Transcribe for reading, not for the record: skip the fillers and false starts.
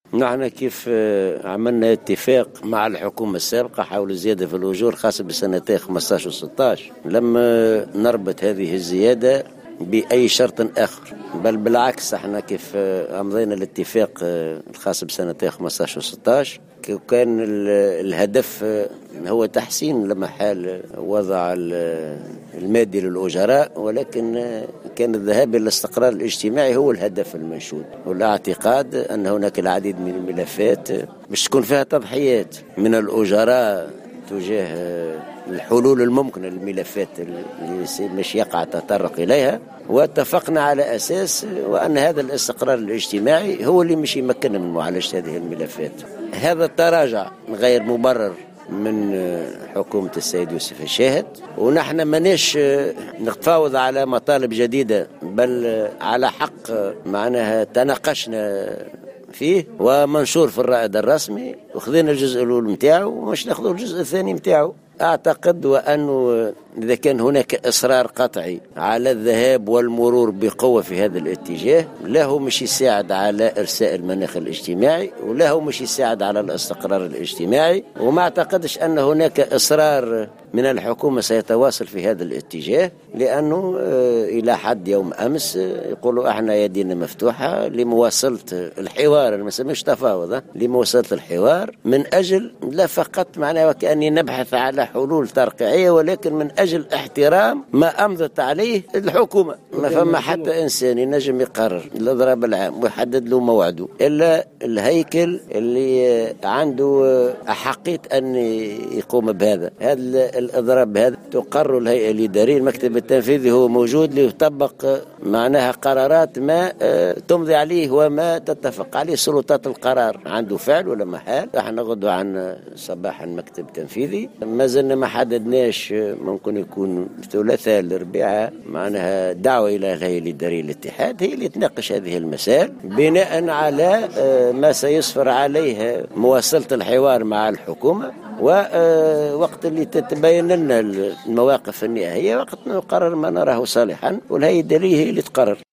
نحن كيف عملنا اتفاق مع الحكومة السابقة حول الزيادة في الأجور خاصة بسنتين 15 و 16 لما نربط هذه الزيادة بأي شرط آخر، بل بالعكس احنا كيف أمضينا الاتفاق الخاص بسنتين 15 و 16 كان الهدف هو تحسين لمحال وضع المادي للأجراء، ولكن كان الذهاب إلى الاستقرار الاجتماعي هو الهدف المنشود، والاعتقاد أن هناك العديد من الملفات باش تكون فيها تضحيات من الأجراء تجاه الحلول الممكنة للملفات اللي مش يقع تطرق إليها، واتفقنا على أساس وأن هذا الاستقرار الاجتماعي هو اللي مش يمكننا من معالجة هذه الملفات. هذا التراجع غير مبرر من حكومة السيد يوسف الشاهد، ونحن ماناش نتفاوض على مطالب جديدة، بل على حق معناها تناقشنا فيه ومنشور في الرائد الرسمي، وخذينا الجزء الأول متاعه ومش ناخذ الجزء الثاني متاعه. أعتقد وأنه إذا كان هناك إصرار قطعي على الذهاب والمرور بقوة في هذا الاتجاه، له مش يساعد على إرساء المناخ الاجتماعي، وله مش يساعد على الاستقرار الاجتماعي، وما أعتقدش أن هناك إصرار من الحكومة سيتواصل في هذا الاتجاه، لأنه إلى حد يوم أمس يقولوا احنا يدينا مفتوحة لمواصلة الحوار، أنا ما سميش تفاوض، لمواصلة الحوار من أجل لا فقط معناه وكأني نبحث على حلول ترقيعية، ولكن من أجل احترام ما أمضت عليه الحكومة. ما فما حتى إنسان ينجم يقرر الإضراب العام ويحدد له موعده إلا الهيكل اللي عنده أحقية أن يقوم بهذا. هذا الإضراب هذا تقر الهيئة الإدارية، المكتب التنفيذي هو موجود ليطبق معناها قرارات ما تمضي عليه وما تتفق عليه سلطات القرار، عنده فعل ولا محال. احنا غدوة عن صباحا مكتب تنفيذي، ما زلنا ما حددناش، ممكن يكون الثلاثاء الاربعاء معناها دعوة إلى الهيئة الإدارية الاتحاد هي اللي تناقش هذه المسائل بناء على ما سيسفر عليه مواصلة الحوار مع الحكومة، ووقت اللي تتبين لنا المواقف النهائية وقت نقرر ما نراه صالحا، والهيئة الإدارية هي اللي تقرر.